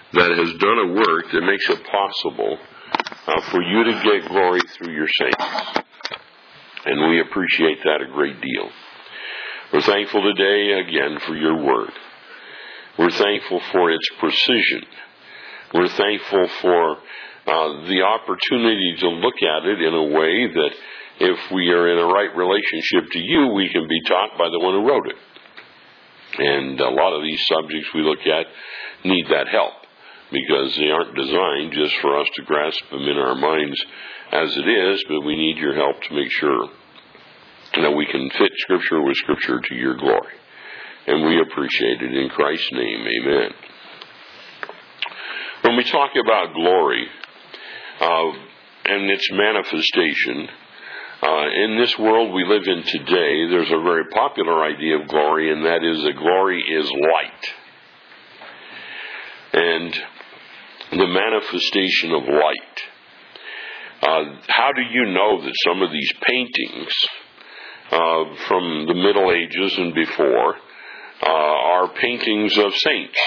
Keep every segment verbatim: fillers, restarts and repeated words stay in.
that has done a work that makes it possible uh, for you to get glory through your saints. And we appreciate that a great deal. We're thankful today, again, for your word. We're thankful for its precision. We're thankful for uh, the opportunity to look at it in a way that if we are in a right relationship to you, we can be taught by the one who wrote it. And a lot of these subjects we look at need that help, because they aren't designed just for us to grasp them in our minds as it is, but we need your help to make sure that we can fit Scripture with Scripture to your glory. And we appreciate it in Christ's name. Amen. When we talk about glory uh, and its manifestation, uh, in this world we live in today, there's a very popular idea of glory, and that is that glory is light. And the manifestation of light. Uh, how do you know that some of these paintings uh, from the Middle Ages and before uh, are paintings of saints?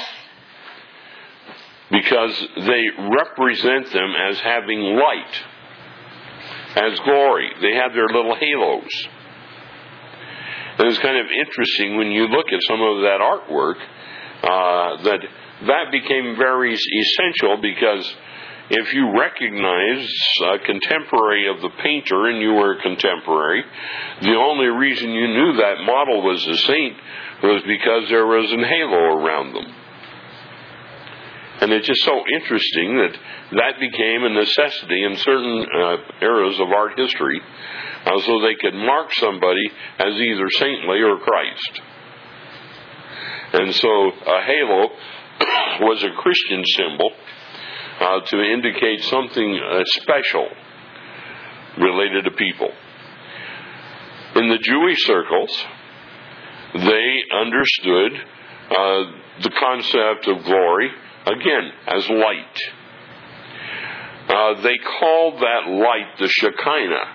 Because they represent them as having light, as glory. They have their little halos. And it's kind of interesting when you look at some of that artwork uh, that that became very essential, because if you recognize a contemporary of the painter and you were a contemporary, the only reason you knew that model was a saint was because there was an halo around them. And it's just so interesting that that became a necessity in certain uh, eras of art history, uh, so they could mark somebody as either saintly or Christ. And so a halo was a Christian symbol uh, to indicate something uh, special related to people. In the Jewish circles, they understood uh, the concept of glory, again, as light. Uh, they called that light the Shekinah.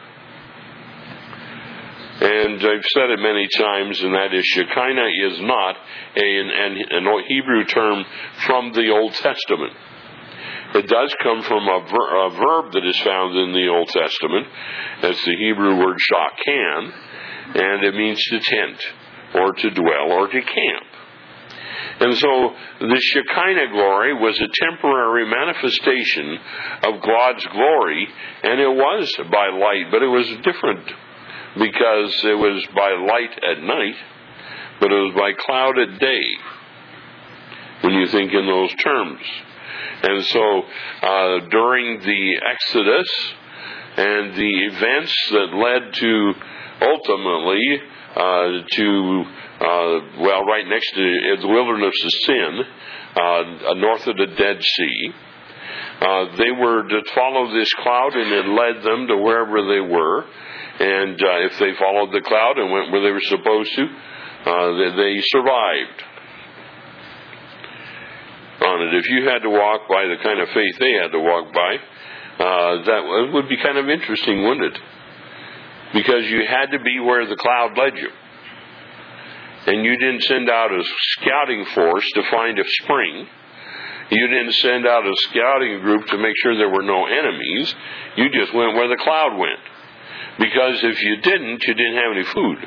And I've said it many times, and that is, Shekinah is not a, an, an Hebrew term from the Old Testament. It does come from a, ver, a verb that is found in the Old Testament. That's the Hebrew word shakan, and it means to tent, or to dwell, or to camp. And so the Shekinah glory was a temporary manifestation of God's glory, and it was by light, but it was different, because it was by light at night, but it was by cloud at day, when you think in those terms. And so uh, during the Exodus and the events that led to ultimately uh, to uh, well, right next to the wilderness of Sin, uh, north of the Dead Sea, uh, they were to follow this cloud, and it led them to wherever they were. And uh, if they followed the cloud and went where they were supposed to, uh, they, they survived on it. If you had to walk by the kind of faith they had to walk by, uh, that would be kind of interesting, wouldn't it? Because you had to be where the cloud led you. And you didn't send out a scouting force to find a spring. You didn't send out a scouting group to make sure there were no enemies. You just went where the cloud went. Because if you didn't, you didn't have any food.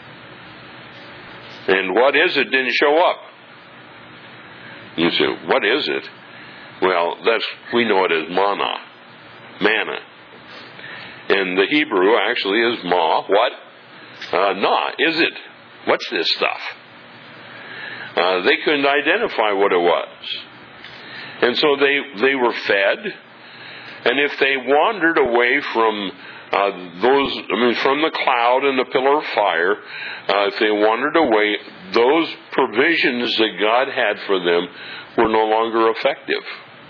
And what is it didn't show up? You say, what is it? Well, that's we know it as manna. Manna. And the Hebrew actually is ma. What? Uh, na. Is it? What's this stuff? Uh, they couldn't identify what it was. And so they, they were fed. And if they wandered away from Uh, those, I mean, from the cloud and the pillar of fire, uh, if they wandered away, those provisions that God had for them were no longer effective.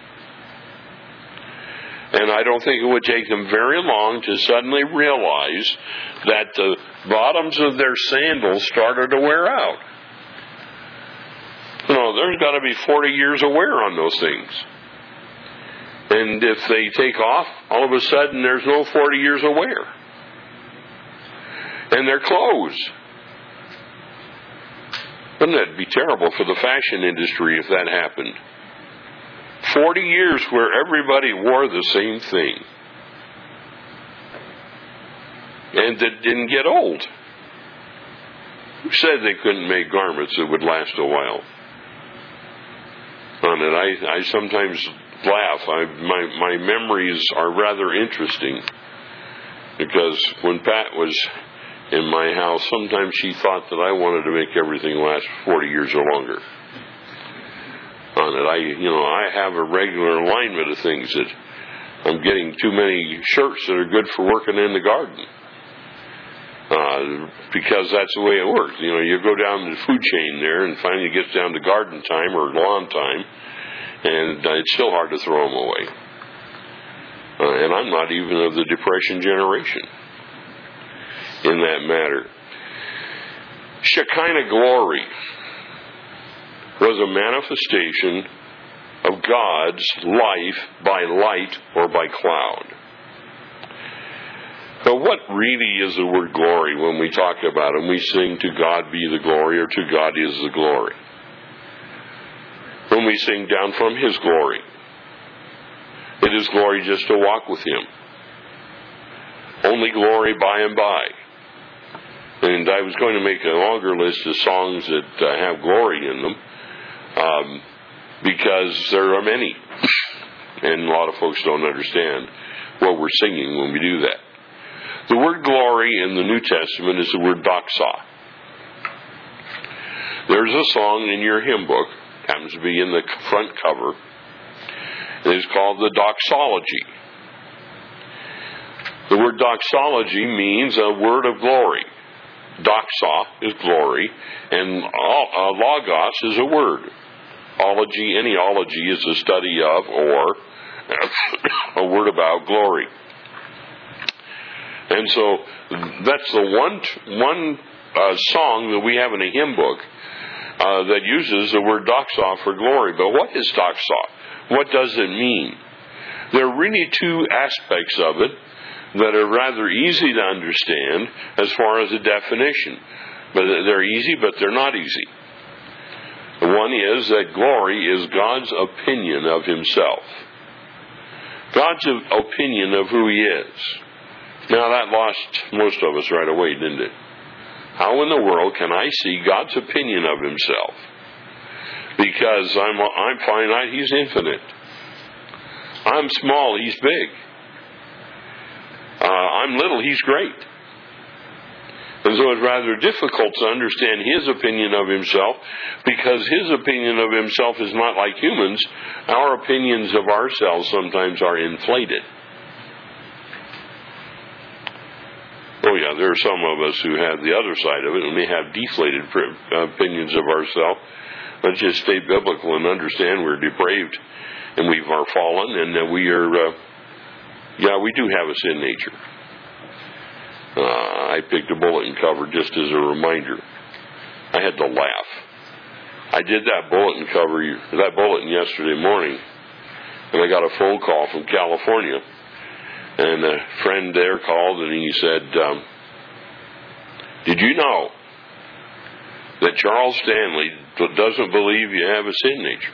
And I don't think it would take them very long to suddenly realize that the bottoms of their sandals started to wear out. You know, there's got to be forty years of wear on those things. And if they take off, all of a sudden there's no forty years of wear. And their clothes. Wouldn't that be terrible for the fashion industry if that happened? Forty years where everybody wore the same thing. And that didn't get old. Who said they couldn't make garments that would last a while? On it, I, I sometimes laugh. I, my, my memories are rather interesting. Because when Pat was in my house, sometimes she thought that I wanted to make everything last forty years or longer. On it, I, you know, I have a regular alignment of things that I'm getting too many shirts that are good for working in the garden. Uh, because that's the way it works. You know, you go down the food chain there, and finally it gets down to garden time or lawn time, and uh, it's still hard to throw them away. Uh, and I'm not even of the Depression generation in that matter. Shekinah glory was a manifestation of God's life by light or by cloud. Now, what really is the word glory when we talk about it? When we sing, "To God be the glory," or "To God is the glory"? When we sing down from His glory, it is glory just to walk with Him. Only glory by and by. And I was going to make a longer list of songs that uh, have glory in them, um, because there are many. And a lot of folks don't understand what we're singing when we do that. The word glory in the New Testament is the word doxa. There's a song in your hymn book, happens to be in the front cover. It is called the doxology. The word doxology means a word of glory. Doxa is glory, and uh, logos is a word. Ology, any ology is a study of or a word about glory. And so that's the one one uh, song that we have in a hymn book uh, that uses the word doxa for glory. But what is doxa? What does it mean? There are really two aspects of it that are rather easy to understand as far as a definition. But they're easy, but they're not easy. One is that glory is God's opinion of Himself. God's opinion of who He is. Now that lost most of us right away, didn't it? How in the world can I see God's opinion of Himself? Because I'm I'm finite, He's infinite. I'm small, He's big. Uh, I'm little, He's great. And so it's rather difficult to understand His opinion of Himself, because His opinion of Himself is not like humans. Our opinions of ourselves sometimes are inflated. Oh yeah, there are some of us who have the other side of it, and we have deflated opinions of ourselves. Let's just stay biblical and understand we're depraved, and we are fallen, and that we are, uh, yeah, we do have a sin nature. Uh, I picked a bulletin cover just as a reminder. I had to laugh. I did that bulletin cover, that bulletin yesterday morning, and I got a phone call from California. And a friend there called and he said, um, "Did you know that Charles Stanley doesn't believe you have a sin nature?"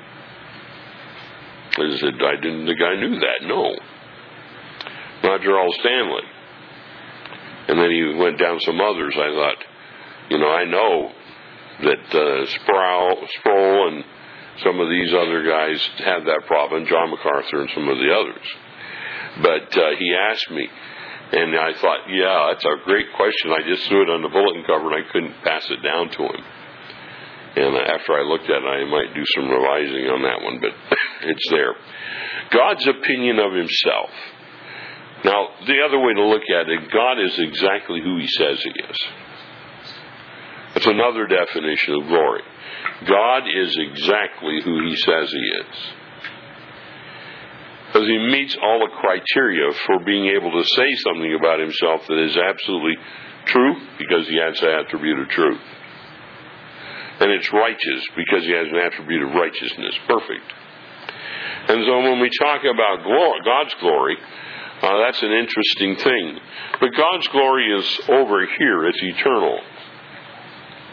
I said, "I didn't think I knew that." No. Not Charles Stanley. And then he went down some others. I thought, you know, I know that uh, Sproul, Sproul and some of these other guys have that problem, John MacArthur and some of the others. But uh, he asked me, and I thought, yeah, that's a great question. I just threw it on the bulletin cover, and I couldn't pass it down to him. And after I looked at it, I might do some revising on that one, but it's there. God's opinion of Himself. Now, the other way to look at it, God is exactly who He says He is. That's another definition of glory. God is exactly who He says He is. Because He meets all the criteria for being able to say something about Himself that is absolutely true, because He has the attribute of truth. And it's righteous, because He has an attribute of righteousness. Perfect. And so when we talk about glory, God's glory, uh, that's an interesting thing. But God's glory is over here. It's eternal.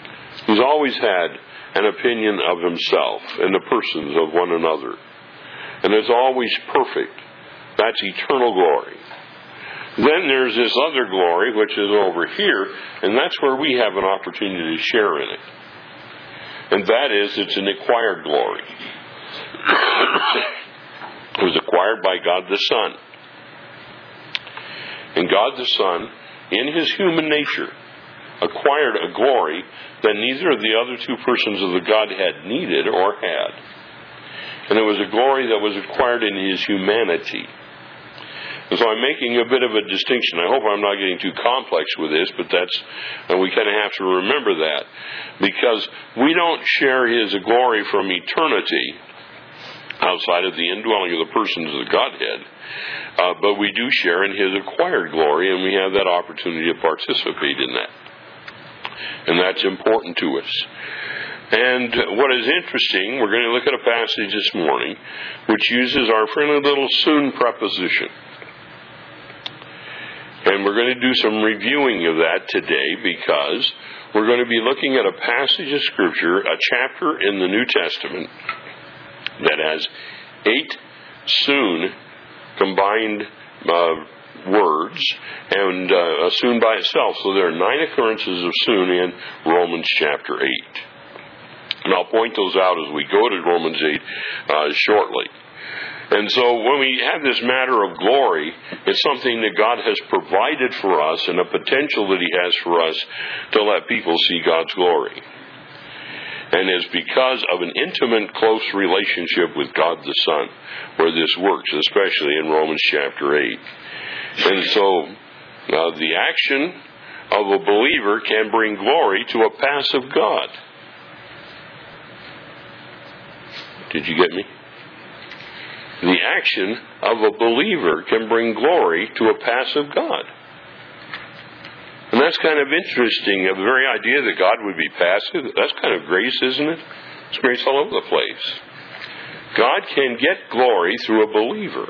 He's always had an opinion of Himself and the persons of one another. and it's always perfect. That's eternal glory. Then there's this other glory, which is over here, and that's where we have an opportunity to share in it. And that is, it's an acquired glory. It was acquired by God the Son. And God the Son, in His human nature, acquired a glory that neither of the other two persons of the Godhead needed or had. And it was a glory that was acquired in His humanity. And so I'm making a bit of a distinction. I hope I'm not getting too complex with this, but that's, and we kind of have to remember that. Because we don't share His glory from eternity outside of the indwelling of the persons of the Godhead, uh, but we do share in His acquired glory, and we have that opportunity to participate in that. And that's important to us. And what is interesting, we're going to look at a passage this morning which uses our friendly little soon preposition. And we're going to do some reviewing of that today, because we're going to be looking at a passage of Scripture, a chapter in the New Testament, that has eight soon combined uh, words, and uh, a soon by itself. So there are nine occurrences of soon in Romans chapter eight. And I'll point those out as we go to Romans eight uh, shortly. And so when we have this matter of glory, it's something that God has provided for us, and a potential that He has for us to let people see God's glory. And it's because of an intimate, close relationship with God the Son where this works, especially in Romans chapter eight. And so uh, the action of a believer can bring glory to a passive God. Did you get me? The action of a believer can bring glory to a passive God. And that's kind of interesting. The very idea that God would be passive, that's kind of grace, isn't it? It's grace all over the place. God can get glory through a believer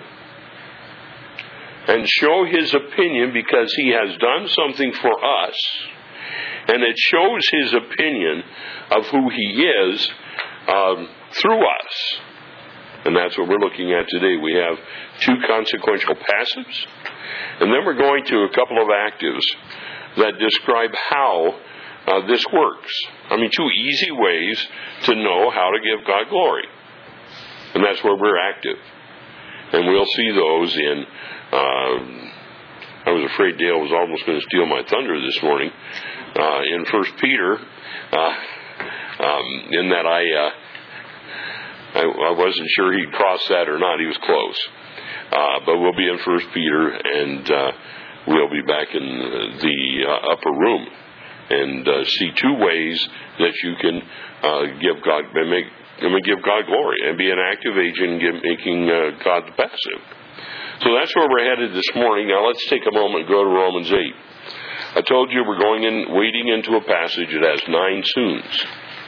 and show His opinion because He has done something for us. And it shows His opinion of who He is um, through us. And that's what we're looking at today. We have two consequential passives, and then we're going to a couple of actives that describe how uh, this works. I mean, two easy ways to know how to give God glory. And that's where we're active. And we'll see those in, uh, I was afraid Dale was almost going to steal my thunder this morning, uh, in First Peter, uh, um, in that I... Uh, I, I wasn't sure he'd cross that or not. He was close. Uh, but we'll be in First Peter, and uh, we'll be back in the uh, upper room and uh, see two ways that you can uh, give God make give God glory and be an active agent in give, making uh, God passive. So that's where we're headed this morning. Now let's take a moment and go to Romans eight. I told you we're going in, wading into a passage that has nine soons.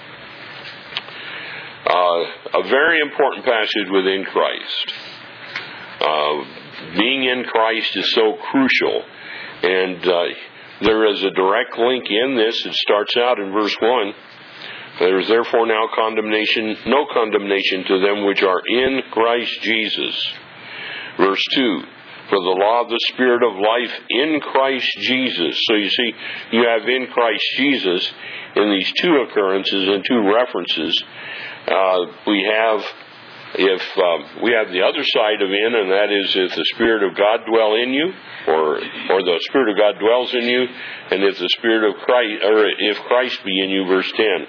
Uh, a very important passage within Christ. Uh, being in Christ is so crucial, and uh, there is a direct link in this. It starts out in verse one. There is therefore now condemnation, no condemnation to them which are in Christ Jesus. Verse two. For the law of the Spirit of life in Christ Jesus. So you see, you have in Christ Jesus in these two occurrences and two references. Uh, we have, if um, we have the other side of in, and that is if the Spirit of God dwell in you, or or the Spirit of God dwells in you, and if the Spirit of Christ, or if Christ be in you, verse ten.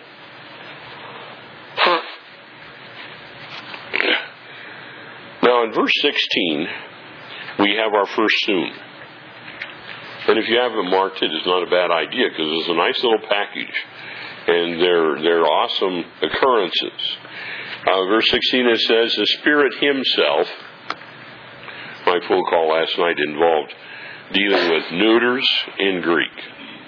Now in verse sixteen, we have our first soon. And if you haven't marked it, it's not a bad idea, because it's a nice little package. And they're, they're awesome occurrences. Uh, verse sixteen, it says, the Spirit Himself, my phone call last night involved dealing with neuters in Greek,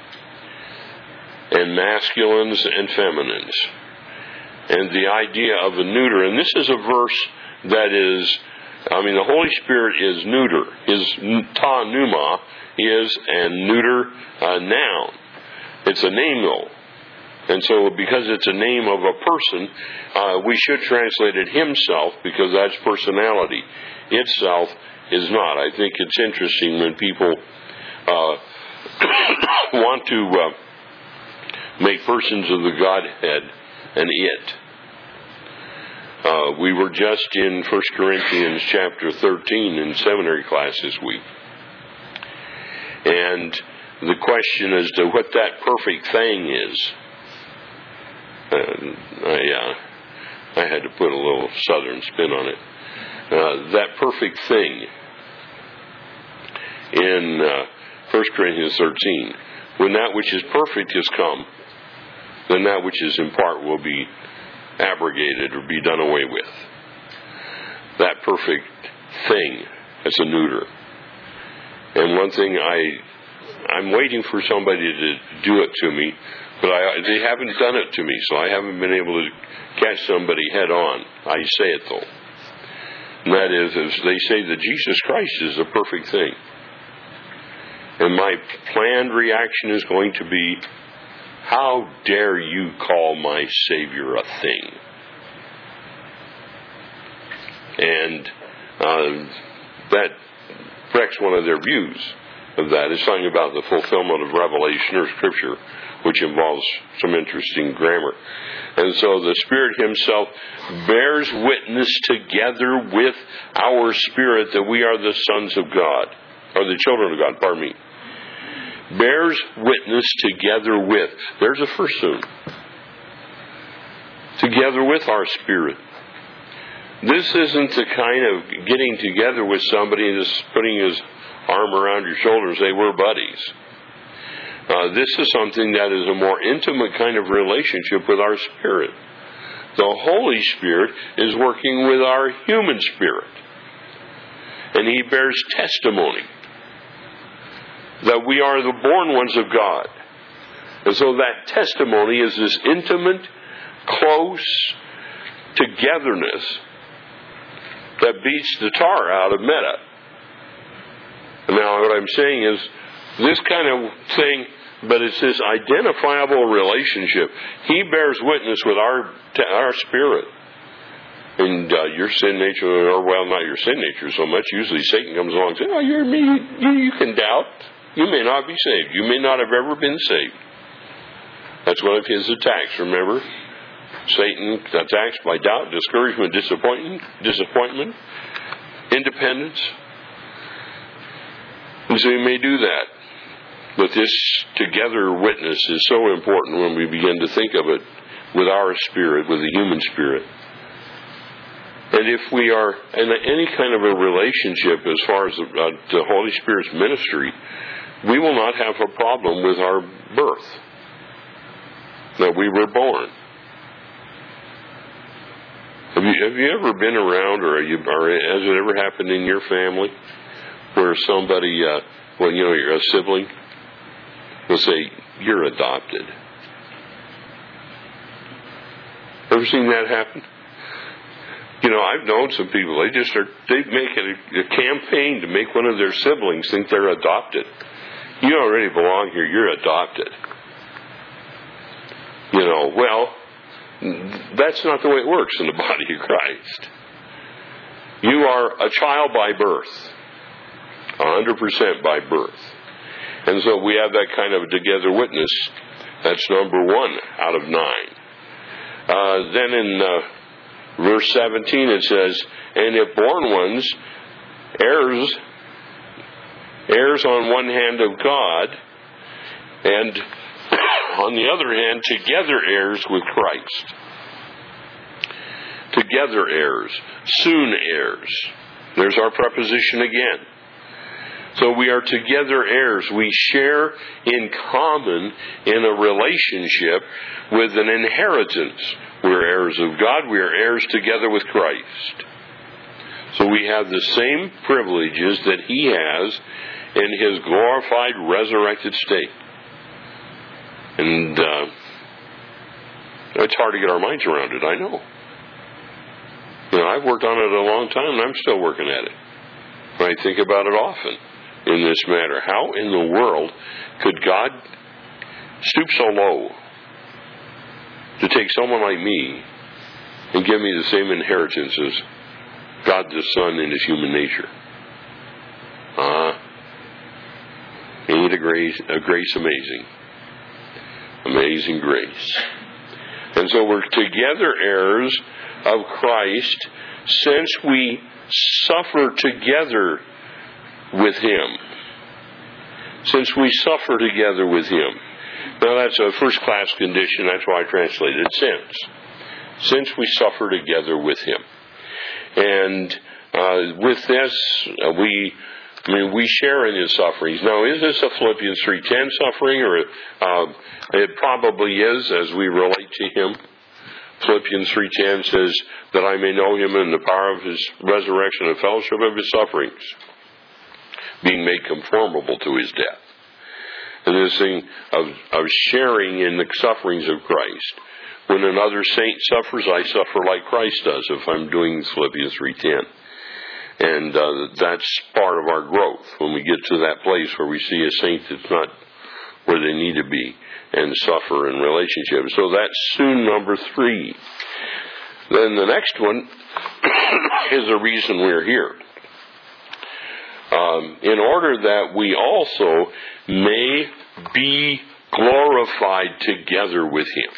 and masculines and feminines. And the idea of a neuter, and this is a verse that is, I mean, the Holy Spirit is neuter. His ta pneuma is a neuter uh, noun. It's a name, though. And so because it's a name of a person, uh, we should translate it himself, because that's personality. Itself is not. I think it's interesting when people uh, want to uh, make persons of the Godhead an it. Uh, we were just in First Corinthians chapter thirteen in seminary class this week. And the question as to what that perfect thing is. Uh, I, uh, I had to put a little southern spin on it. Uh, that perfect thing in uh, First Corinthians thirteen. When that which is perfect has come, then that which is in part will be abrogated or be done away with. That perfect thing is a neuter. And one thing I, I'm waiting for somebody to do it to me, but I, they haven't done it to me, so I haven't been able to catch somebody head on. I say it though. And that is, as they say that Jesus Christ is the perfect thing. And my planned reaction is going to be, how dare you call my Savior a thing? And uh, that wrecks one of their views of that. It's talking about the fulfillment of revelation or Scripture, which involves some interesting grammar. And so the Spirit Himself bears witness together with our spirit that we are the sons of God, or the children of God, pardon me. Bears witness together with. There's a first soon. Together with our spirit. This isn't the kind of getting together with somebody and just putting his arm around your shoulder and say, we're buddies. Uh, this is something that is a more intimate kind of relationship with our spirit. The Holy Spirit is working with our human spirit. And He bears testimony that we are the born ones of God. And so that testimony is this intimate, close togetherness that beats the tar out of meta. Now, what I'm saying is this kind of thing, but it's this identifiable relationship. He bears witness with our our spirit. And uh, your sin nature, or well, not your sin nature so much. Usually Satan comes along and says, oh, you're me. You, you can doubt. You may not be saved. You may not have ever been saved. That's one of his attacks, remember? Satan attacks by doubt, discouragement, disappointment, disappointment, independence. And so he may do that. But this together witness is so important when we begin to think of it with our spirit, with the human spirit. And if we are in any kind of a relationship as far as the, uh, the Holy Spirit's ministry, we will not have a problem with our birth, that we were born. Have you, have you ever been around, or, are you, or has it ever happened in your family, where somebody, uh, well, you know, you're a sibling, will say, you're adopted? Ever seen that happen? You know, I've known some people, they just are, they make a, a campaign to make one of their siblings think they're adopted. You don't really belong here, you're adopted. You know, well, that's not the way it works in the body of Christ. You are a child by birth. one hundred percent by birth. And so we have that kind of together witness. That's number one out of nine. Uh, then in uh, verse seventeen it says, and if born ones, heirs, heirs on one hand of God, and on the other hand, together heirs with Christ. Together heirs, soon heirs. There's our preposition again. So we are together heirs. We share in common in a relationship with an inheritance. We're heirs of God. We are heirs together with Christ. So we have the same privileges that He has in His glorified, resurrected state. And uh, it's hard to get our minds around it, I know. You know, I've worked on it a long time, and I'm still working at it. I think about it often in this matter. How in the world could God stoop so low to take someone like me and give me the same inheritance as God the Son in his human nature. Ah, uh, ain't a grace, a grace amazing. Amazing grace. And so we're together heirs of Christ since we suffer together with him. Since we suffer together with him. Now that's a first class condition, that's why I translated since. Since we suffer together with him. And uh, with this, uh, we I mean, we share in his sufferings. Now, is this a Philippians three ten suffering? Or uh, it probably is as we relate to him. Philippians three ten says that I may know him in the power of his resurrection and fellowship of his sufferings, being made conformable to his death. And this thing of, of sharing in the sufferings of Christ. When another saint suffers, I suffer like Christ does, if I'm doing Philippians three ten. And uh, that's part of our growth, when we get to that place where we see a saint that's not where they need to be and suffer in relationship. So that's soon number three. Then the next one is the reason we're here. Um, in order that we also may be glorified together with him.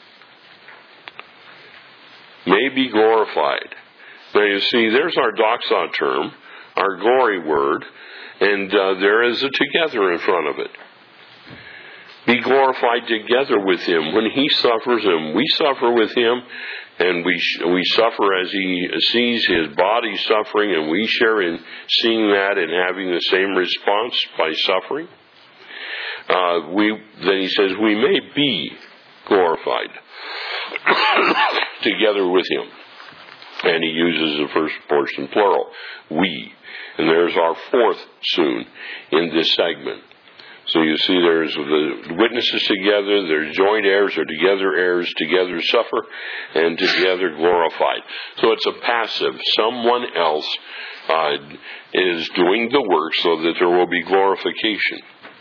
May be glorified. Now you see, there's our doxa term, our glory word, and uh, there is a together in front of it. Be glorified together with him. When he suffers and we suffer with him, and we we suffer as he sees his body suffering, and we share in seeing that and having the same response by suffering. Uh, we then he says we may be glorified together with him. And he uses the first person plural, we. And there's our fourth soon in this segment. So you see there's the witnesses together, there's joint heirs or together heirs, together suffer, and together glorified. So it's a passive. Someone else uh, is doing the work so that there will be glorification.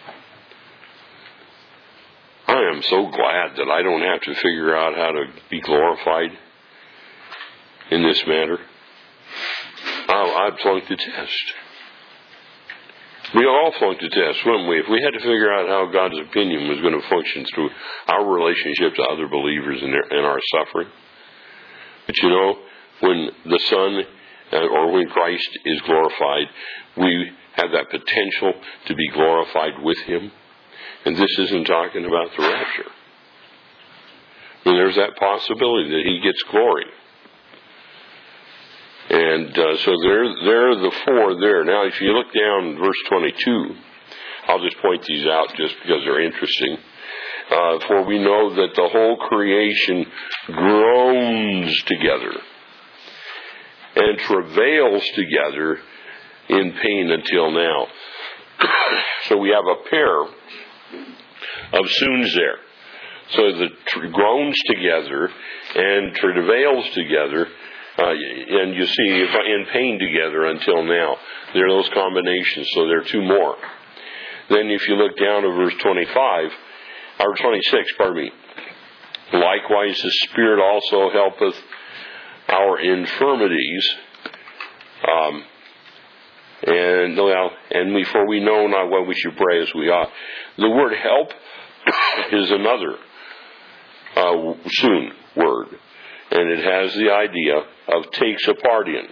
I am so glad that I don't have to figure out how to be glorified in this matter. I flunked the test. We all flunked the test, wouldn't we? If we had to figure out how God's opinion was going to function through our relationship to other believers in, their, in our suffering. But you know, when the Son uh, or when Christ is glorified, we have that potential to be glorified with him. And this isn't talking about the rapture. I mean, there's that possibility that he gets glory. And uh, so there, there are the four there. Now, if you look down verse twenty-two, I'll just point these out just because they're interesting. Uh, For we know that the whole creation groans together and travails together in pain until now. So we have a pair of soons there. So the tr- groans together and travails together. Uh, and you see, in pain together until now. There are those combinations, so there are two more. Then if you look down to verse twenty-five, or twenty-six, pardon me. Likewise the Spirit also helpeth our infirmities. Um, and well, and we, for we know not what we should pray as we ought. The word help is another uh, soon word. And it has the idea of takes a part in.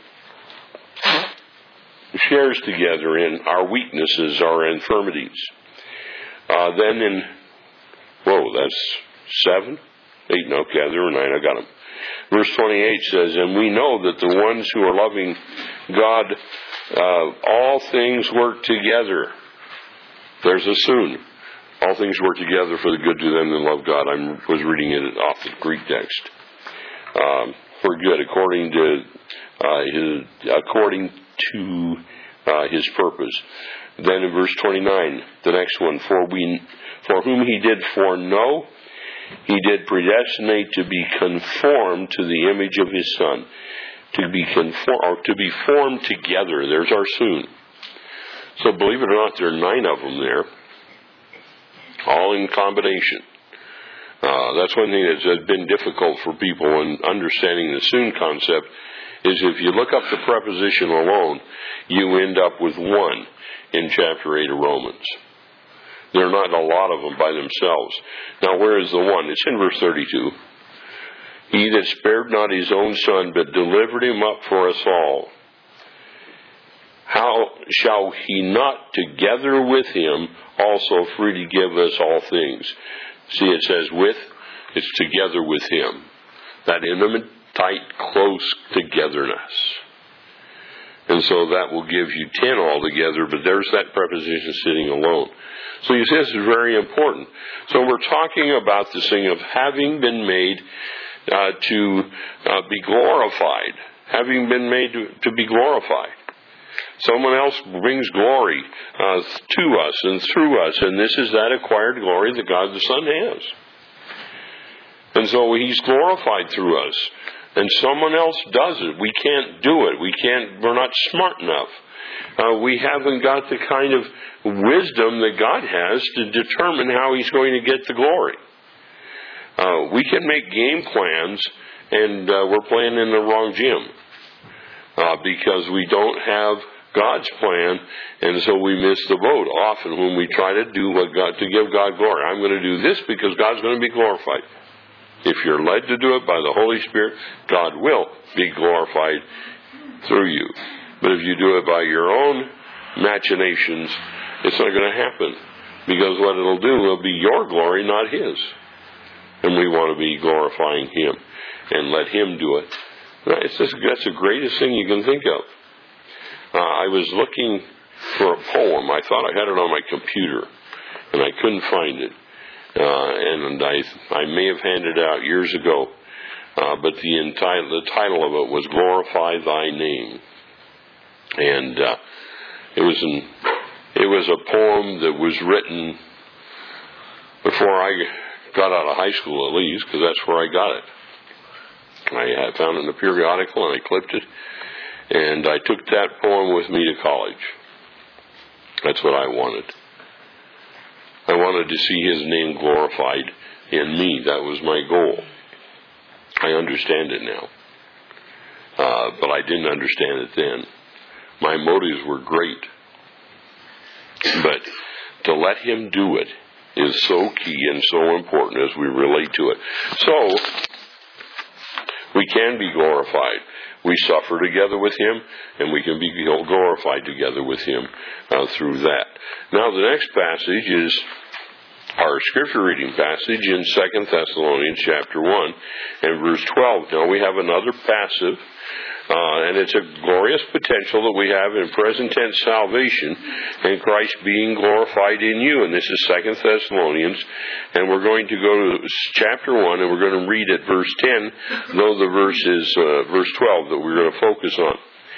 Shares together in our weaknesses, our infirmities. Uh, then in, whoa, that's seven? Eight, no, okay, there were nine, I got them. Verse twenty-eight says, and we know that the ones who are loving God, uh, all things work together. There's a soon. All things work together for the good to them that love God. I was reading it off the Greek text. Um, for good, according to uh, his, according to uh, his purpose. Then in verse twenty-nine, the next one, for we, for whom he did foreknow, he did predestinate to be conformed to the image of his Son, to be conform, or to be formed together. There's our soon. So believe it or not, there are nine of them there, all in combination. Uh, that's one thing that's been difficult for people in understanding the soon concept, is if you look up the preposition alone, you end up with one in chapter eight of Romans. There are not a lot of them by themselves. Now, where is the one? It's in verse thirty-two. He that spared not his own son, but delivered him up for us all, how shall he not together with him also freely give us all things? See, it says with, it's together with him. That intimate, tight, close togetherness. And so that will give you ten altogether, but there's that preposition sitting alone. So you see, this is very important. So we're talking about this thing of having been made uh, to uh, be glorified. Having been made to, to be glorified. Someone else brings glory uh, to us and through us, and this is that acquired glory that God the Son has. And so He's glorified through us. And someone else does it. We can't do it. We can't, we're not smart enough. Uh, we haven't got the kind of wisdom that God has to determine how He's going to get the glory. Uh, we can make game plans, and uh, we're playing in the wrong gym. Uh, because we don't have God's plan, and so we miss the boat often when we try to do what God, to give God glory. I'm going to do this because God's going to be glorified. If you're led to do it by the Holy Spirit, God will be glorified through you. But if you do it by your own machinations, it's not going to happen. Because what it'll do will be your glory, not His. And we want to be glorifying Him and let Him do it. It's just, that's the greatest thing you can think of. Uh, I was looking for a poem. I thought I had it on my computer, and I couldn't find it. Uh, and I, I may have handed it out years ago, uh, but the, enti- the title of it was "Glorify Thy Name," and uh, it was an, it was a poem that was written before I got out of high school, at least, because that's where I got it. I had found it in a periodical, and I clipped it, and I took that poem with me to college. That's what I wanted. I wanted to see His name glorified in me. That was my goal. I understand it now. Uh, but I didn't understand it then. My motives were great. But to let Him do it is so key and so important as we relate to it. So, we can be glorified. We suffer together with Him, and we can be glorified together with Him uh, through that. Now, the next passage is our scripture reading passage in Second Thessalonians chapter one and verse twelve. Now, we have another passive, uh, and it's a glorious potential that we have in present tense salvation and Christ being glorified in you. And this is Second Thessalonians, and we're going to go to chapter one, and we're going to read at verse ten, though the verse is uh, verse twelve that we're going to focus on.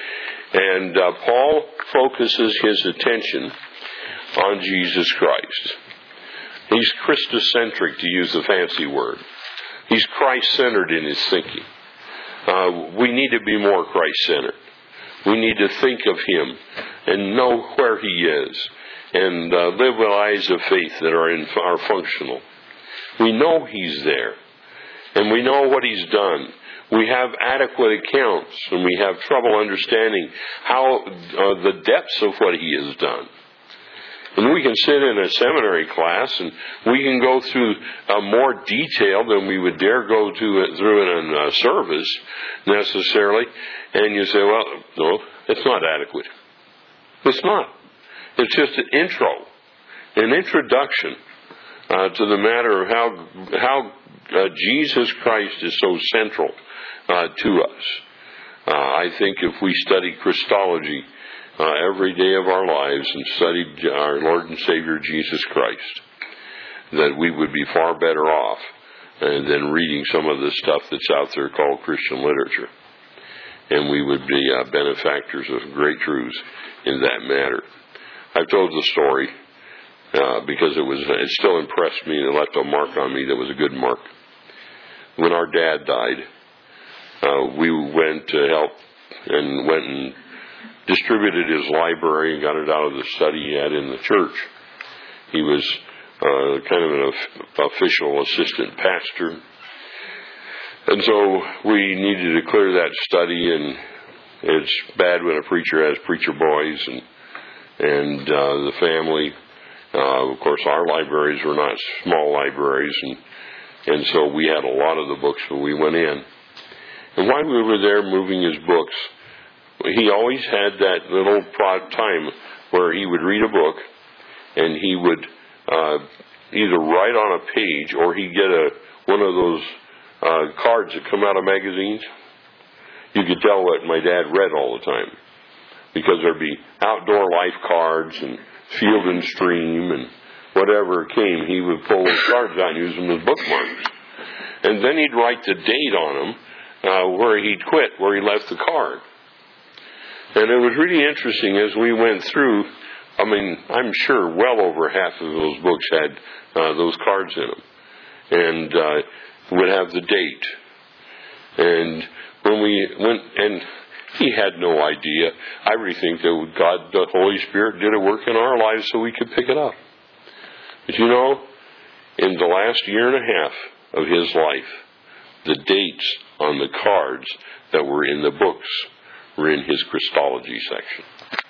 And uh, Paul focuses his attention on Jesus Christ. He's Christocentric, to use the fancy word. He's Christ-centered in his thinking. Uh, we need to be more Christ-centered. We need to think of Him and know where He is and uh, live with eyes of faith that are, in, are functional. We know He's there, and we know what He's done. We have adequate accounts, and we have trouble understanding how uh, the depths of what He has done. And we can sit in a seminary class, and we can go through uh, more detail than we would dare go to it through in a service necessarily. And you say, well, no, it's not adequate. It's not. It's just an intro, an introduction uh, to the matter of how how uh, Jesus Christ is so central uh, to us. Uh, I think if we study Christology Uh, every day of our lives and studied our Lord and Savior Jesus Christ, that we would be far better off uh, than reading some of the stuff that's out there called Christian literature. And we would be uh, benefactors of great truths in that matter. I've told the story uh, because it was it still impressed me and left a mark on me that was a good mark. When our dad died, uh, we went to help and went and distributed his library and got it out of the study he had in the church. He was uh, kind of an official assistant pastor. And so we needed to clear that study, and it's bad when a preacher has preacher boys and and uh, the family. Uh, of course, our libraries were not small libraries, and and so we had a lot of the books when we went in. And while we were there moving his books, he always had that little time where he would read a book, and he would uh, either write on a page, or he'd get a one of those uh, cards that come out of magazines. You could tell what my dad read all the time, because there'd be outdoor life cards and Field and Stream and whatever came. He would pull those cards out and use them as bookmarks. And then he'd write the date on them, uh, where he'd quit, where he left the card. And it was really interesting as we went through. I mean, I'm sure well over half of those books had uh, those cards in them, and uh, would have the date. And when we went, and he had no idea. I really think that God, the Holy Spirit, did a work in our lives so we could pick it up. But you know, in the last year and a half of his life, the dates on the cards that were in the books were in his Christology section.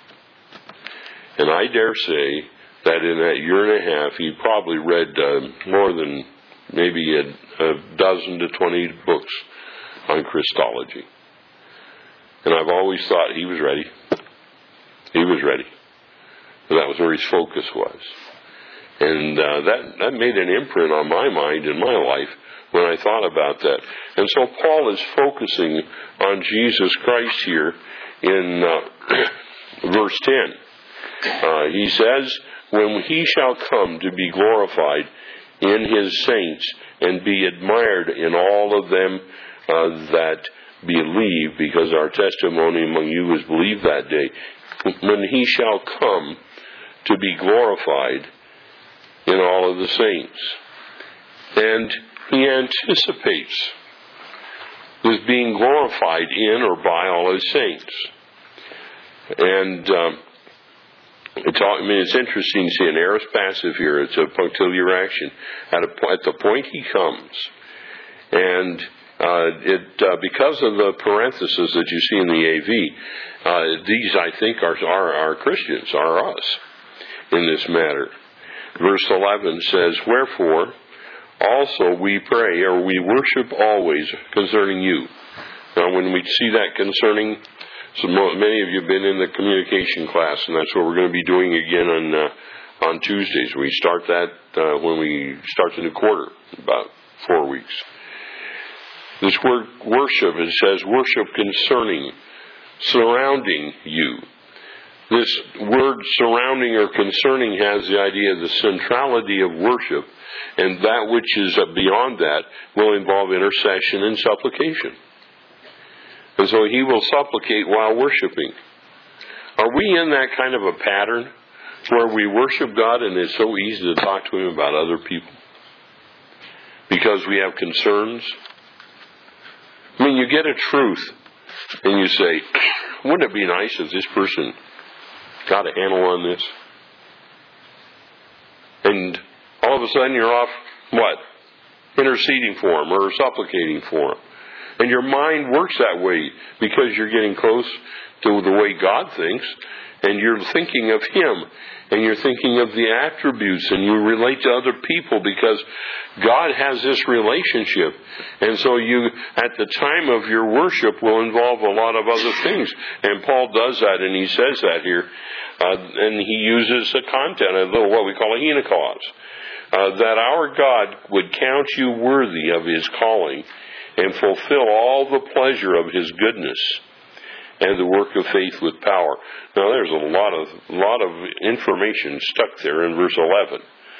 And I dare say that in that year and a half, he probably read uh, more than maybe a, a dozen to twenty books on Christology. And I've always thought he was ready. He was ready. And that was where his focus was. And uh, that, that made an imprint on my mind in my life when I thought about that. And so Paul is focusing on Jesus Christ here in uh, verse ten. Uh, he says, when he shall come to be glorified in his saints and be admired in all of them uh, that believe, because our testimony among you was believed that day, when he shall come to be glorified in all of the saints. And he anticipates this being glorified in or by all his saints. And um, it's all, I mean, it's interesting to see an aorist passive here. It's a punctiliar action. At, a, at the point he comes, and uh, it uh, because of the parentheses that you see in the A V, uh, these I think are, are are Christians, are us in this matter. Verse eleven says, wherefore also we pray, or we worship always concerning you. Now, when we see that concerning, so many of you have been in the communication class, and that's what we're going to be doing again on uh, on Tuesdays. We start that uh, when we start the new quarter, about four weeks. This word worship, it says worship concerning, surrounding you. This word surrounding or concerning has the idea of the centrality of worship, and that which is beyond that will involve intercession and supplication. And so he will supplicate while worshiping. Are we in that kind of a pattern where we worship God and it's so easy to talk to him about other people because we have concerns? I mean, you get a truth and you say, wouldn't it be nice if this person got a handle on this? And all of a sudden you're off, what? Interceding for him or supplicating for him. And your mind works that way because you're getting close to the way God thinks, and you're thinking of him, and you're thinking of the attributes, and you relate to other people because God has this relationship. And so you, at the time of your worship, will involve a lot of other things. And Paul does that, and he says that here. Uh, and he uses the content, a little what we call a henokos. Uh, that our God would count you worthy of his calling and fulfill all the pleasure of his goodness and the work of faith with power. Now, there's a lot of lot of information stuck there in verse eleven.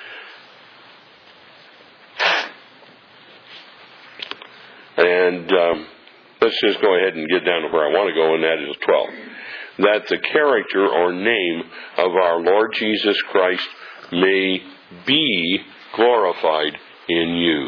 And um, let's just go ahead and get down to where I want to go, and that is twelve. That the character or name of our Lord Jesus Christ may be glorified in you.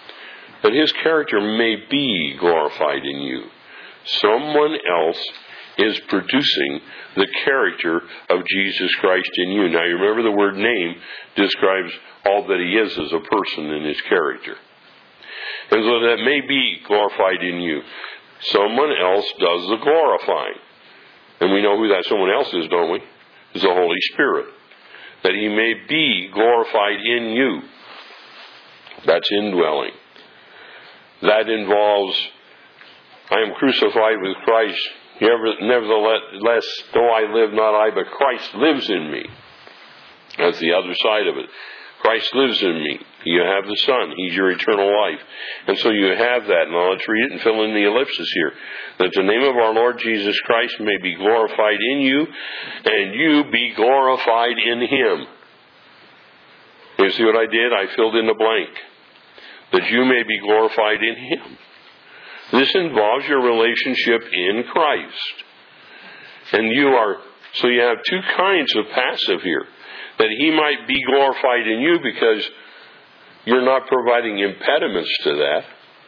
That his character may be glorified in you. Someone else is producing the character of Jesus Christ in you. Now, you remember the word name describes all that he is as a person in his character. And so that may be glorified in you. Someone else does the glorifying. And we know who that someone else is, don't we? It's the Holy Spirit. That he may be glorified in you. That's indwelling. That involves, I am crucified with Christ. Nevertheless, though I live not I, but Christ lives in me. That's the other side of it. Christ lives in me. You have the Son. He's your eternal life. And so you have that. Now let's read it and fill in the ellipsis here. That the name of our Lord Jesus Christ may be glorified in you, and you be glorified in him. You see what I did? I filled in the blank. That you may be glorified in him. This involves your relationship in Christ. And you are, so you have two kinds of passive here. That he might be glorified in you because you're not providing impediments to that.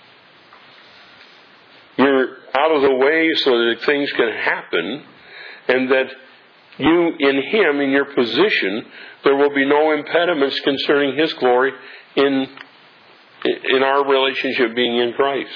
You're out of the way so that things can happen, and that you, in him, in your position, there will be no impediments concerning his glory in, in our relationship being in Christ.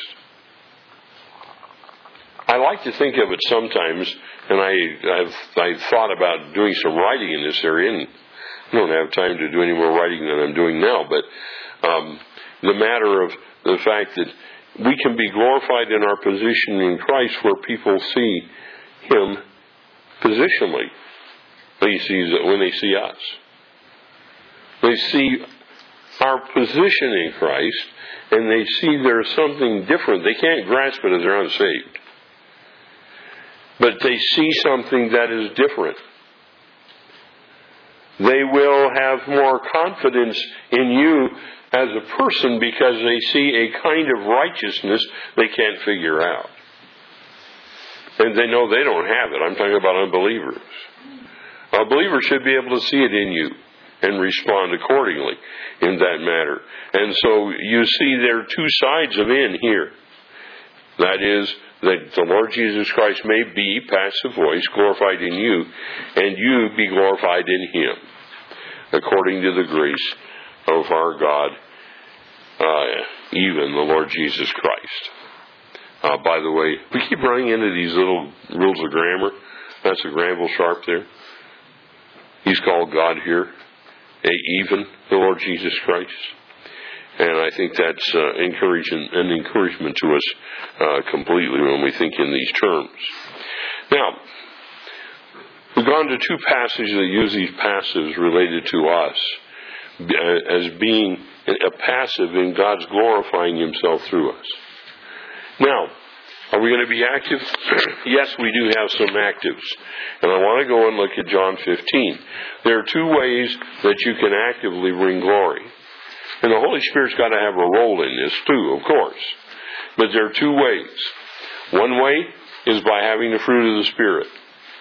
I like to think of it sometimes, and I, I've, I've thought about doing some writing in this area, and I don't have time to do any more writing than I'm doing now, but um, the matter of the fact that we can be glorified in our position in Christ where people see him positionally. They see when they see us. They see our position in Christ, and they see there's something different. They can't grasp it as they're unsaved. But they see something that is different. They will have more confidence in you as a person because they see a kind of righteousness they can't figure out. And they know they don't have it. I'm talking about unbelievers. A believer should be able to see it in you and respond accordingly in that matter. And so you see there are two sides of in here. That is, that the Lord Jesus Christ may be, passive voice, glorified in you, and you be glorified in him, according to the grace of our God, uh, even the Lord Jesus Christ. Uh, by the way, we keep running into these little rules of grammar. That's a Granville Sharp there. He's called God here, a, even the Lord Jesus Christ. And I think that's uh, encouraging, an encouragement to us uh, completely when we think in these terms. Now, we've gone to two passages that use these passives related to us as being a passive in God's glorifying himself through us. Now, are we going to be active? Yes, we do have some actives. And I want to go and look at John fifteen. There are two ways that you can actively bring glory. And the Holy Spirit's got to have a role in this too, of course. But there are two ways. One way is by having the fruit of the Spirit.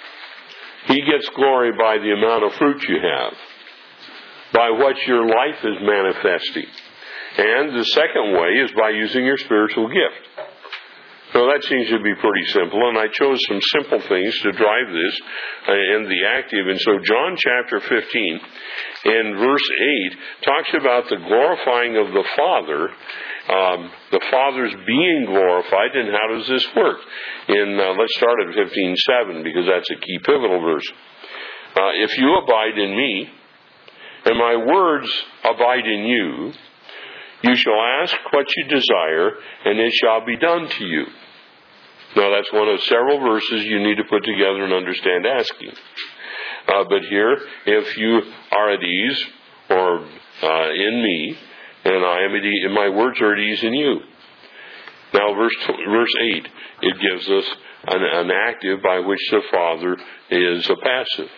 He gets glory by the amount of fruit you have, by what your life is manifesting. And the second way is by using your spiritual gift. So that seems to be pretty simple, and I chose some simple things to drive this uh, in the active. And so John chapter fifteen, in verse eight, talks about the glorifying of the Father, um, the Father's being glorified, and how does this work? In uh, let's start at fifteen seven, because that's a key pivotal verse. Uh, if you abide in me, and my words abide in you, you shall ask what you desire, and it shall be done to you. Now, that's one of several verses you need to put together and understand asking. Uh, but here, if you are at ease, or uh, in me, and I am at ease, and my words are at ease in you. Now, verse verse eight, it gives us an, an active by which the Father is a passive.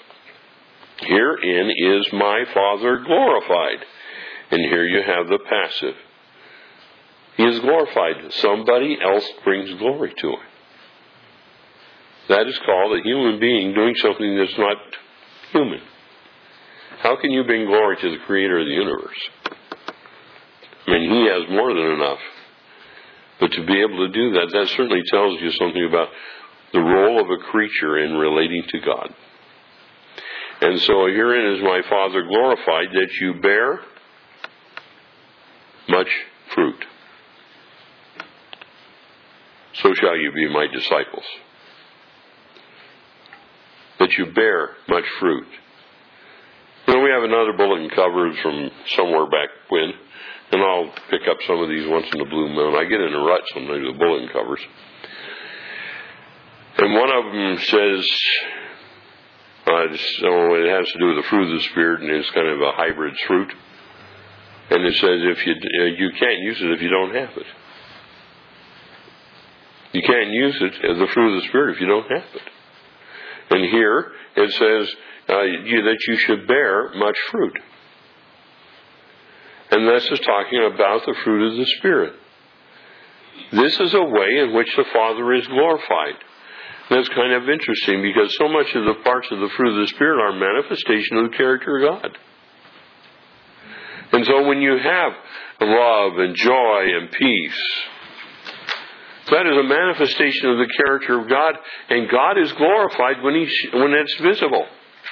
Herein is my Father glorified. And here you have the passive. He is glorified. Somebody else brings glory to him. That is called a human being doing something that's not human. How can you bring glory to the Creator of the universe? I mean, he has more than enough. But to be able to do that, that certainly tells you something about the role of a creature in relating to God. And so herein is my Father glorified, that you bear much fruit. So shall you be my disciples. That you bear much fruit. You know, we have another bulletin cover from somewhere back when, and I'll pick up some of these once in a blue moon. I get in a rut sometimes with bulletin covers. And one of them says, uh, so it has to do with the fruit of the Spirit, and it's kind of a hybrid fruit. And it says if you uh, you can't use it if you don't have it. You can't use it as the fruit of the Spirit if you don't have it. And here it says uh, you, that you should bear much fruit. And this is talking about the fruit of the Spirit. This is a way in which the Father is glorified. That's kind of interesting because so much of the parts of the fruit of the Spirit are manifestation of the character of God. And so when you have love and joy and peace, that is a manifestation of the character of God, and God is glorified when, he, when it's visible.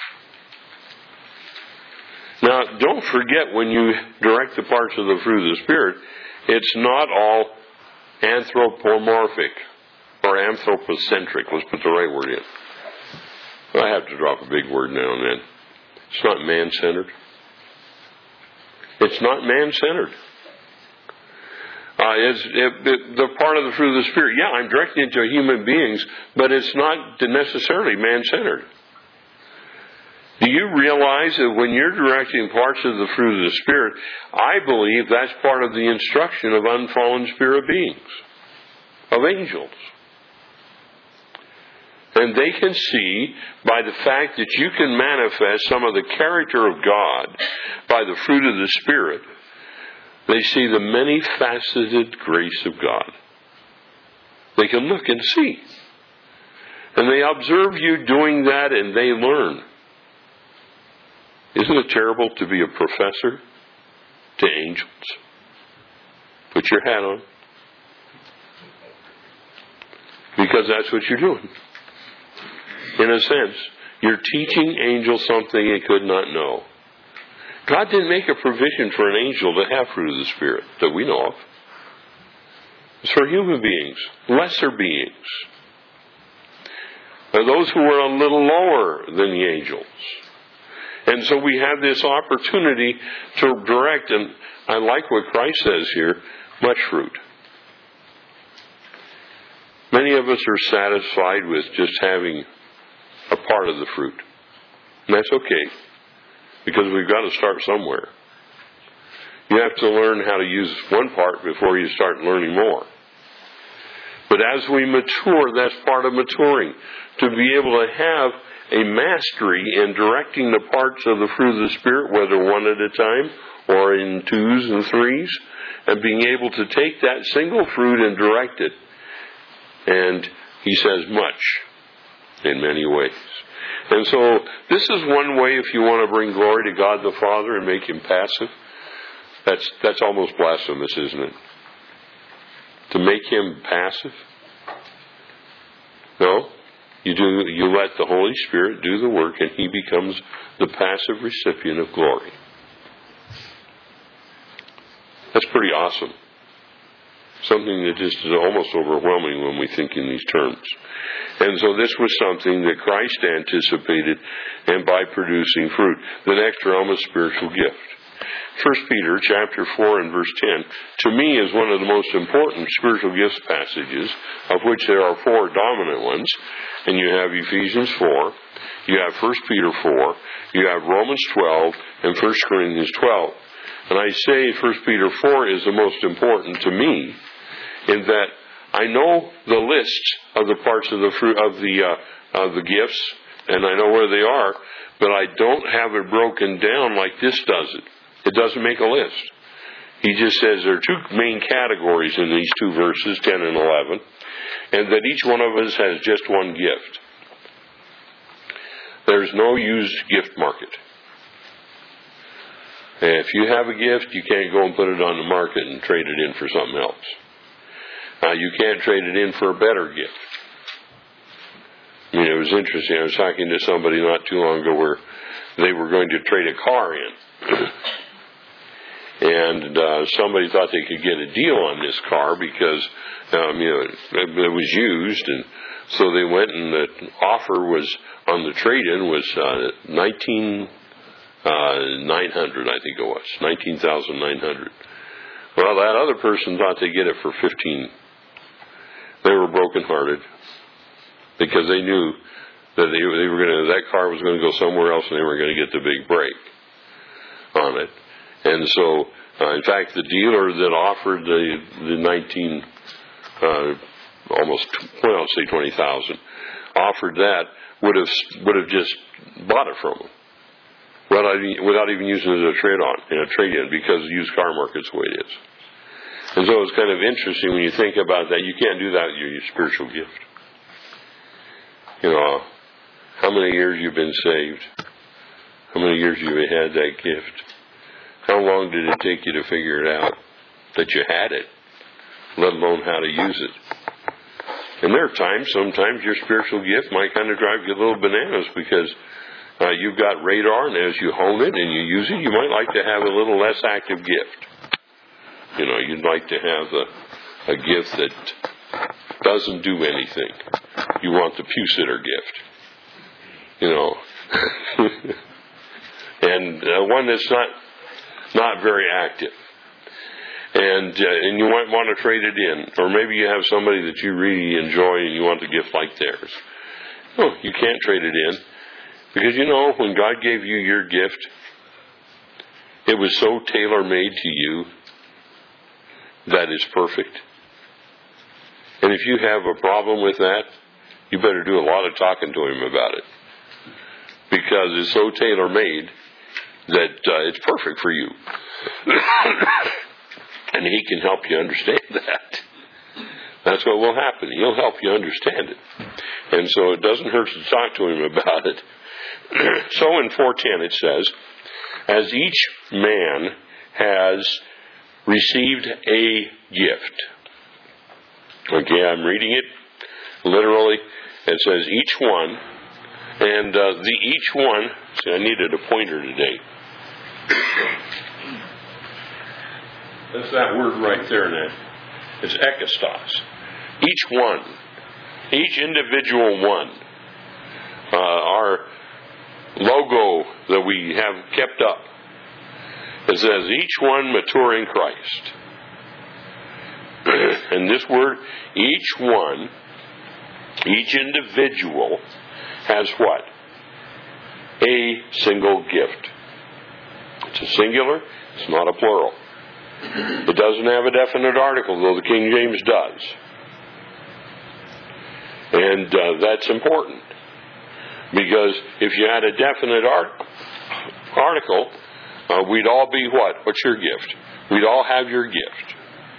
Now, don't forget when you direct the parts of the fruit of the Spirit, it's not all anthropomorphic or anthropocentric. Let's put the right word in. I have to drop a big word now and then. It's not man-centered. It's not man-centered. Uh, it's it, it, the part of the fruit of the Spirit. Yeah, I'm directing it to human beings, but it's not necessarily man-centered. Do you realize that when you're directing parts of the fruit of the Spirit, I believe that's part of the instruction of unfallen spirit beings, of angels. And they can see by the fact that you can manifest some of the character of God by the fruit of the Spirit. They see the many-faceted grace of God. They can look and see. And they observe you doing that and they learn. Isn't it terrible to be a professor to angels? Put your hat on. Because that's what you're doing. In a sense, you're teaching angels something they could not know. God didn't make a provision for an angel to have fruit of the Spirit that we know of. It's for human beings, lesser beings. And those who are a little lower than the angels. And so we have this opportunity to direct, and I like what Christ says here, much fruit. Many of us are satisfied with just having a part of the fruit. And that's okay. Because we've got to start somewhere. You have to learn how to use one part before you start learning more. But as we mature, that's part of maturing. To be able to have a mastery in directing the parts of the fruit of the Spirit, whether one at a time or in twos and threes, and being able to take that single fruit and direct it. And he says much in many ways. And so this is one way if you want to bring glory to God the Father and make him passive. That's that's almost blasphemous, isn't it? To make him passive? No. You do you let the Holy Spirit do the work and he becomes the passive recipient of glory. That's pretty awesome. Something that just is almost overwhelming when we think in these terms. And so this was something that Christ anticipated, and by producing fruit. The next realm is spiritual gift. First Peter chapter four and verse ten, to me is one of the most important spiritual gifts passages, of which there are four dominant ones. And you have Ephesians four, you have First Peter four, you have Romans twelve, and First Corinthians twelve. And I say First Peter four is the most important to me, in that I know the lists of the parts of the fruit of the uh, of the gifts, and I know where they are, but I don't have it broken down like this does it. It doesn't make a list. He just says there are two main categories in these two verses, ten and eleven, and that each one of us has just one gift. There's no used gift market. And if you have a gift, you can't go and put it on the market and trade it in for something else. Uh, you can't trade it in for a better gift. I mean, it was interesting. I was talking to somebody not too long ago where they were going to trade a car in. And uh, somebody thought they could get a deal on this car because, um, you know, it, it was used. And so they went, and the offer was on the trade-in was uh, nineteen nine hundred, I think it was, nineteen thousand nine hundred. Well, that other person thought they'd get it for fifteen. They were brokenhearted because they knew that they, they were going to, that car was going to go somewhere else, and they were going to get the big break on it. And so, uh, in fact, the dealer that offered the the nineteen, uh, almost, well, say twenty thousand, offered that would have would have just bought it from them without without even using it as a trade on, you know, trade in, because the used car market's the way it is. And so it's kind of interesting when you think about that. You can't do that with your, your spiritual gift. You know, how many years you've been saved? How many years you've had that gift? How long did it take you to figure it out that you had it, let alone how to use it? And there are times, sometimes your spiritual gift might kind of drive you a little bananas because uh, you've got radar, and as you hone it and you use it, you might like to have a little less active gift. You know, you'd like to have a, a gift that doesn't do anything. You want the pew sitter gift. You know. and uh, one that's not not very active. And uh, and you might want to trade it in. Or maybe you have somebody that you really enjoy and you want a gift like theirs. No, you can't trade it in. Because, you know, when God gave you your gift, it was so tailor-made to you that it's perfect. And if you have a problem with that, you better do a lot of talking to Him about it. Because it's so tailor-made that uh, it's perfect for you. And He can help you understand that. That's what will happen. He'll help you understand it. And so it doesn't hurt to talk to Him about it. So in four ten it says, as each man has received a gift. Okay, I'm reading it literally. It says each one. And uh, the each one, see, I needed a pointer today. That's that word right there, Ned. It's ekastos. Each one. Each individual one. Uh, our logo that we have kept up. It says, each one mature in Christ. And this word, each one, each individual has what? A single gift. It's a singular, it's not a plural. It doesn't have a definite article, though the King James does. And uh, that's important. Because if you had a definite art- article, uh, we'd all be what? What's your gift? We'd all have your gift.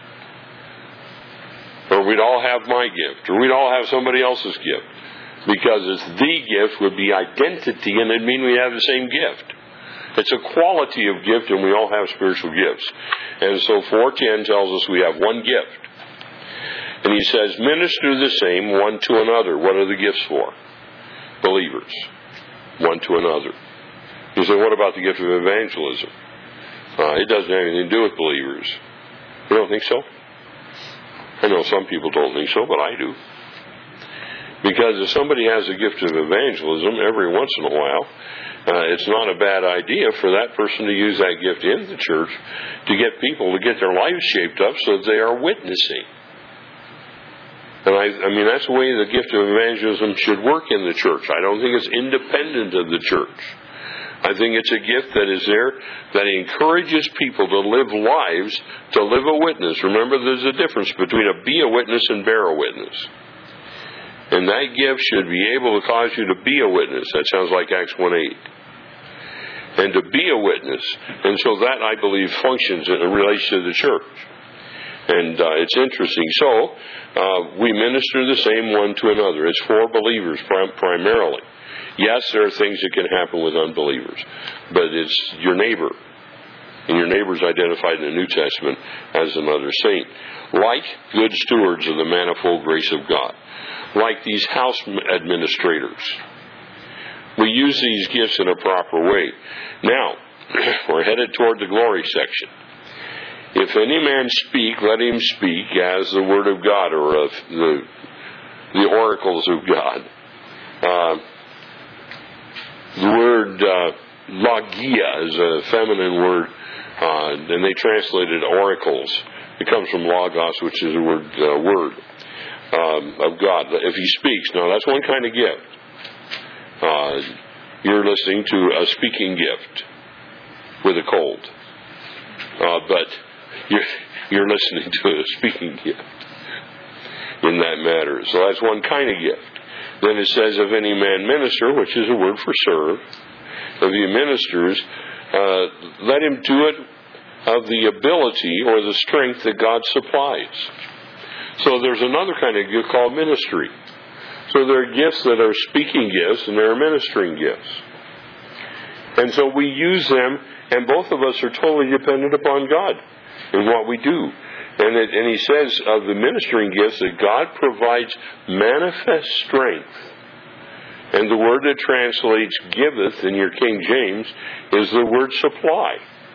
Or we'd all have my gift. Or we'd all have somebody else's gift. Because it's the gift would be identity, and it'd mean we have the same gift. It's a quality of gift, and we all have spiritual gifts. And so four ten tells us we have one gift. And he says, minister the same one to another. What are the gifts for? Believers. One to another. You say, what about the gift of evangelism? Uh, it doesn't have anything to do with believers. You don't think so? I know some people don't think so, but I do. Because if somebody has a gift of evangelism, every once in a while, uh, it's not a bad idea for that person to use that gift in the church to get people to get their lives shaped up so that they are witnessing. And I, I mean, that's the way the gift of evangelism should work in the church. I don't think it's independent of the church. I think it's a gift that is there that encourages people to live lives, to live a witness. Remember, there's a difference between a be a witness and bear a witness. And that gift should be able to cause you to be a witness. That sounds like Acts one eight. And to be a witness. And so that, I believe, functions in relation to the church. And uh, it's interesting. So, uh, we minister the same one to another. It's for believers prim- primarily. Yes, there are things that can happen with unbelievers. But it's your neighbor. and your neighbor's identified in the New Testament as another saint. Like good stewards of the manifold grace of God. Like these house administrators. We use these gifts in a proper way. Now, we're headed toward the glory section. If any man speak, let him speak as the word of God, or of the, the oracles of God. Uh, the word uh, logia is a feminine word, uh, and they translated oracles. It comes from logos, which is the word uh, word um, of God. If he speaks, now that's one kind of gift. Uh, you're listening to a speaking gift with a cold, uh, but you're you're listening to a speaking gift in that matter. So that's one kind of gift. Then it says, if any man minister, which is a word for serve, if he ministers, uh, let him do it of the ability or the strength that God supplies. So there's another kind of gift called ministry. So there are gifts that are speaking gifts and there are ministering gifts. And so we use them, and both of us are totally dependent upon God in what we do. And, it, and he says of the ministering gifts that God provides manifest strength. And the word that translates giveth in your King James is the word supply.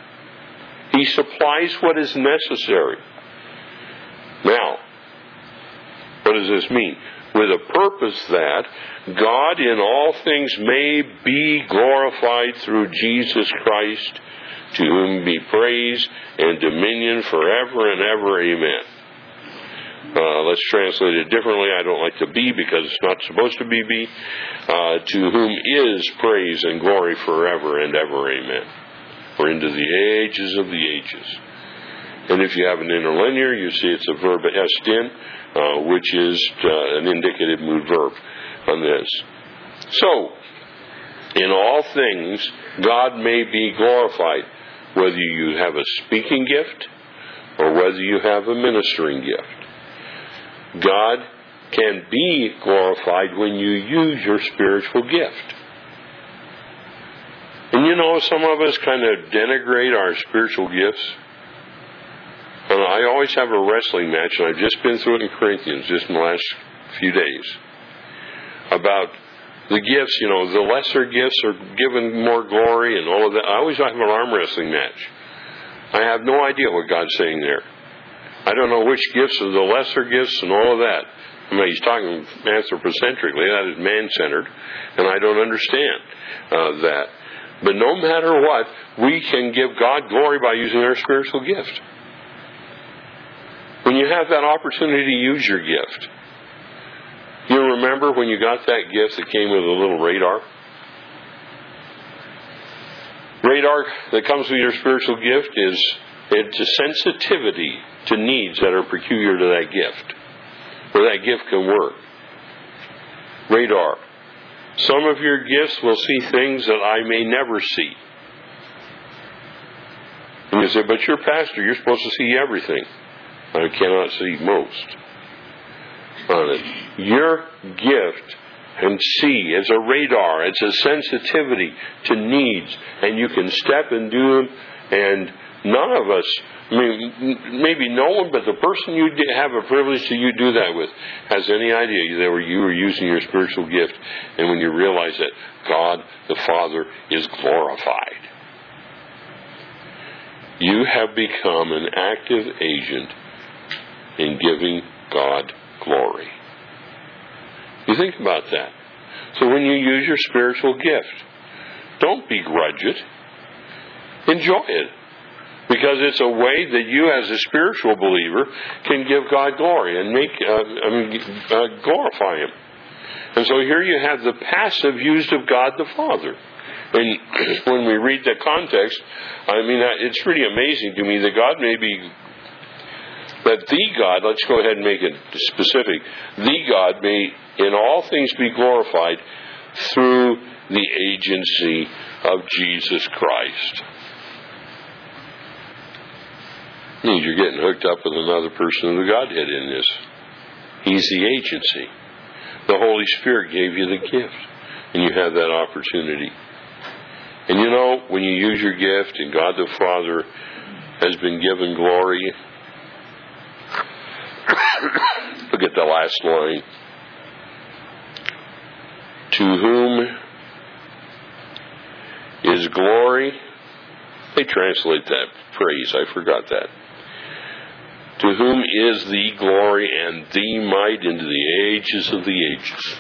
He supplies what is necessary. Now, what does this mean? With a purpose that God in all things may be glorified through Jesus Christ, to whom be praise and dominion forever and ever. Amen. Uh, let's translate it differently. I don't like the be because it's not supposed to be be. Uh, to whom is praise and glory forever and ever. Amen. Or into the ages of the ages. And if you have an interlinear, you see it's a verb estin, uh, which is uh, an indicative mood verb on this. So, in all things, God may be glorified, whether you have a speaking gift or whether you have a ministering gift. God can be glorified when you use your spiritual gift. And you know, some of us kind of denigrate our spiritual gifts. And I always have a wrestling match, and I've just been through it in Corinthians just in the last few days, about the gifts. You know, the lesser gifts are given more glory and all of that. I always have an arm wrestling match. I have no idea what God's saying there. I don't know which gifts are the lesser gifts and all of that. I mean, he's talking anthropocentrically. That is man-centered, and I don't understand uh, that. But no matter what, we can give God glory by using our spiritual gift. When you have that opportunity to use your gift, you remember when you got that gift that came with a little radar? Radar that comes with your spiritual gift is it's a sensitivity to needs that are peculiar to that gift, where that gift can work. Radar. Some of your gifts will see things that I may never see. And you say, but you're pastor, you're supposed to see everything. I cannot see most on it. Your gift can see. It's a radar. It's a sensitivity to needs. And you can step and do them. And none of us, I mean, maybe no one, but the person you have a privilege to you do that with has any idea that you are using your spiritual gift. And when you realize that God the Father is glorified, you have become an active agent in giving God glory. You think about that. So when you use your spiritual gift, don't begrudge it. Enjoy it. Because it's a way that you as a spiritual believer can give God glory and make, uh, I mean, uh, glorify Him. And so here you have the passive use of God the Father. And when we read the context, I mean, it's really amazing to me that God may be that the God, let's go ahead and make it specific, the God may in all things be glorified through the agency of Jesus Christ. Means you're getting hooked up with another person of the Godhead in this. He's the agency. The Holy Spirit gave you the gift, and you have that opportunity. And you know, when you use your gift and God the Father has been given glory, look at the last line. To whom is glory? They translate that phrase. I forgot that. To whom is the glory and the might into the ages of the ages.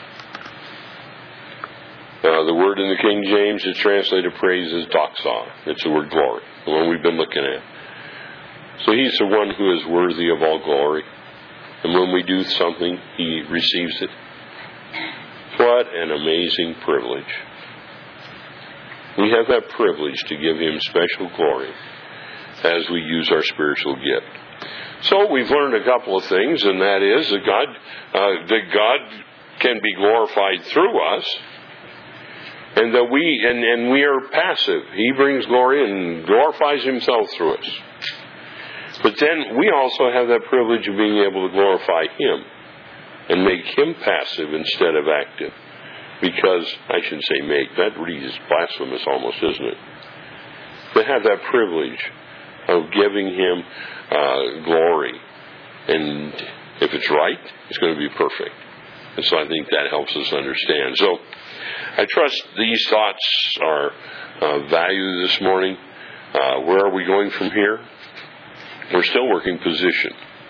Uh, the word in the King James is translated praise is doxa. It's the word glory, the one we've been looking at. So he's the one who is worthy of all glory. And when we do something, he receives it. What an amazing privilege. We have that privilege to give him special glory as we use our spiritual gift. So we've learned a couple of things, and that is that God, uh, that God can be glorified through us, and that we and, and we are passive. He brings glory and glorifies himself through us. But then we also have that privilege of being able to glorify him and make him passive instead of active. Because, I shouldn't say make, that really is blasphemous almost, isn't it? To have that privilege of giving him uh, glory. And if it's right, it's going to be perfect. And so I think that helps us understand. So, I trust these thoughts are uh, valued this morning. Uh, where are we going from here? We're still working position.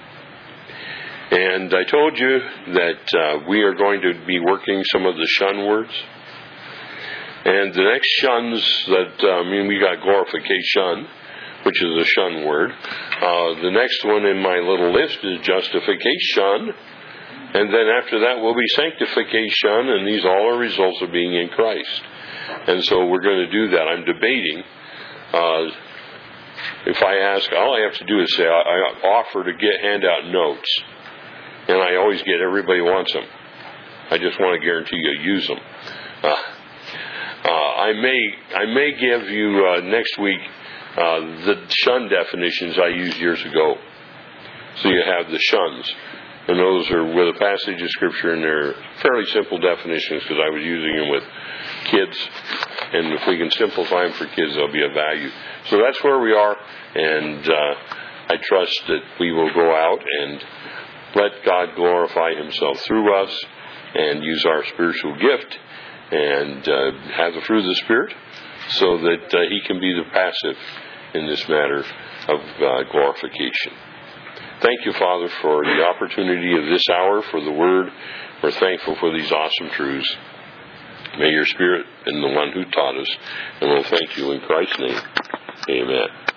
And I told you that uh, we are going to be working some of the shun words. And the next shuns that, uh, I mean, we got glorification, which is a shun word. Uh, the next one in my little list is justification. And then after that will be sanctification, and these all are results of being in Christ. And so we're going to do that. I'm debating. Uh, if I ask, all I have to do is say, I, I offer to get hand out notes. And I always get everybody wants them. I just want to guarantee you use them. Uh, uh, I may I may give you uh, next week uh, the shun definitions I used years ago. So you have the shuns. And those are with a passage of Scripture, and they're fairly simple definitions because I was using them with kids. And if we can simplify them for kids, they'll be of value. So that's where we are. And uh, I trust that we will go out and let God glorify himself through us and use our spiritual gift and uh, have the fruit of the Spirit so that uh, he can be the passive in this matter of uh, glorification. Thank you, Father, for the opportunity of this hour, for the Word. We're thankful for these awesome truths. May your Spirit be the one who taught us, and we'll thank you in Christ's name. Amen.